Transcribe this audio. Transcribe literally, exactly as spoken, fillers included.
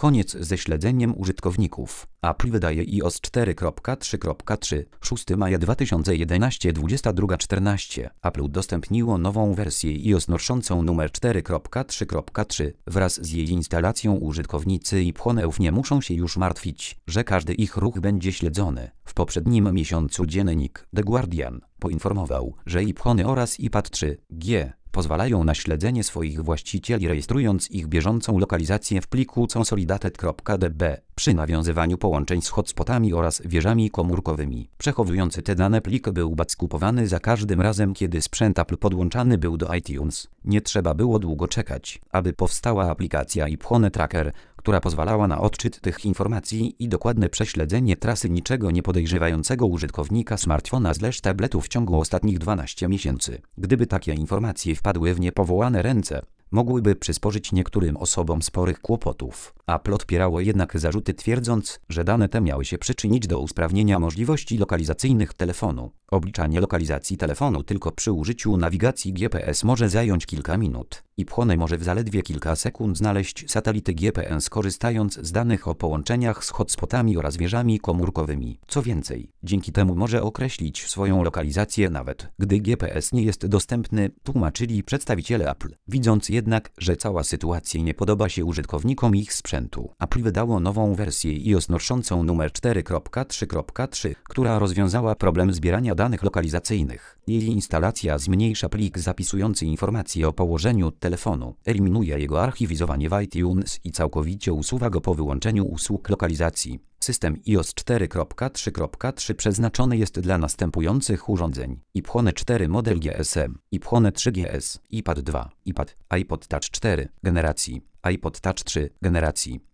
Koniec ze śledzeniem użytkowników. Apple wydaje iOS cztery kropka trzy kropka trzy. szóstego maja dwa tysiące jedenastego, dwudziesta druga czternaście. Apple udostępniło nową wersję iOS noszącą numer cztery kropka trzy kropka trzy. Wraz z jej instalacją użytkownicy iPhone'ów nie muszą się już martwić, że każdy ich ruch będzie śledzony. W poprzednim miesiącu dziennik The Guardian poinformował, że iPhony oraz iPad trzy G pozwalają na śledzenie swoich właścicieli, rejestrując ich bieżącą lokalizację w pliku consolidated.db przy nawiązywaniu połączeń z hotspotami oraz wieżami komórkowymi. Przechowujący te dane plik był skupowany za każdym razem, kiedy sprzęt Apple podłączany był do iTunes. Nie trzeba było długo czekać, aby powstała aplikacja iPhone Tracker, która pozwalała na odczyt tych informacji i dokładne prześledzenie trasy niczego nie podejrzewającego użytkownika smartfona slash tabletu w ciągu ostatnich dwunastu miesięcy. Gdyby takie informacje wpadły w niepowołane ręce, mogłyby przysporzyć niektórym osobom sporych kłopotów. Apple odpierało jednak zarzuty, twierdząc, że dane te miały się przyczynić do usprawnienia możliwości lokalizacyjnych telefonu. Obliczanie lokalizacji telefonu tylko przy użyciu nawigacji G P S może zająć kilka minut. iPhone może w zaledwie kilka sekund znaleźć satelity G P S, korzystając z danych o połączeniach z hotspotami oraz wieżami komórkowymi. Co więcej, dzięki temu może określić swoją lokalizację nawet, gdy G P S nie jest dostępny, tłumaczyli przedstawiciele Apple. Widząc jednak, że cała sytuacja nie podoba się użytkownikom ich sprzętu, Apple wydało nową wersję iOS noszącą numer cztery kropka trzy kropka trzy, która rozwiązała problem zbierania danych lokalizacyjnych. Jej instalacja zmniejsza plik zapisujący informacje o położeniu telefonu, eliminuje jego archiwizowanie w iTunes i całkowicie usuwa go po wyłączeniu usług lokalizacji. System iOS cztery kropka trzy kropka trzy przeznaczony jest dla następujących urządzeń: iPhone cztery model G S M, iPhone trzy G S, iPad dwa, iPad, iPod Touch cztery generacji, iPod Touch trzy generacji,